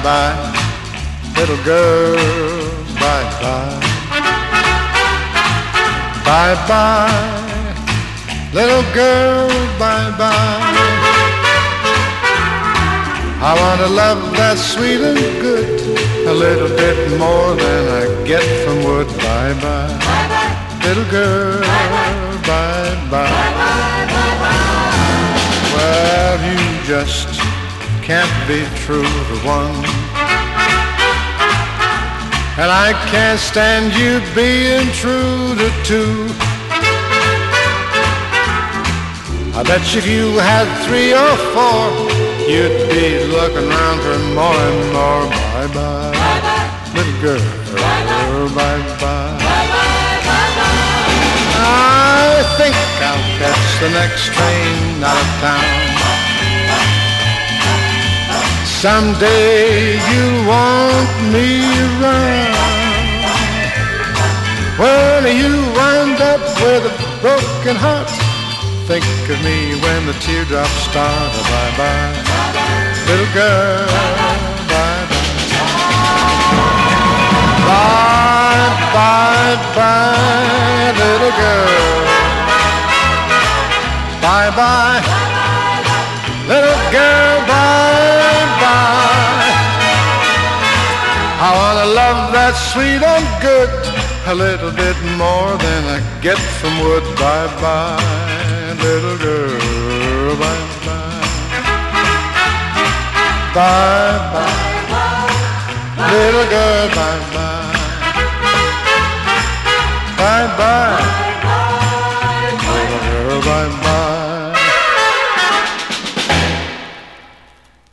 bye, little girl, bye bye. Bye bye, little girl, bye bye. I want a love that's sweet and good, a little bit more than I get from wood. Bye bye, little girl, bye bye. Well, you just can't be true to one, and I can't stand you being true to two. I bet you if you had 3 or 4, you'd be looking around for more and more. Bye bye, little girl, bye bye. I think I'll catch the next train out of town. Someday you'll want me around. When you wind up with a broken heart, think of me when the teardrops start. Bye bye, little girl, bye bye. Bye bye bye, little girl. Bye bye, little girl, bye bye. I want a love that's sweet and good, a little bit more than I get from wood. Bye bye, little girl, bye bye. Bye bye, little girl, bye bye. Bye bye.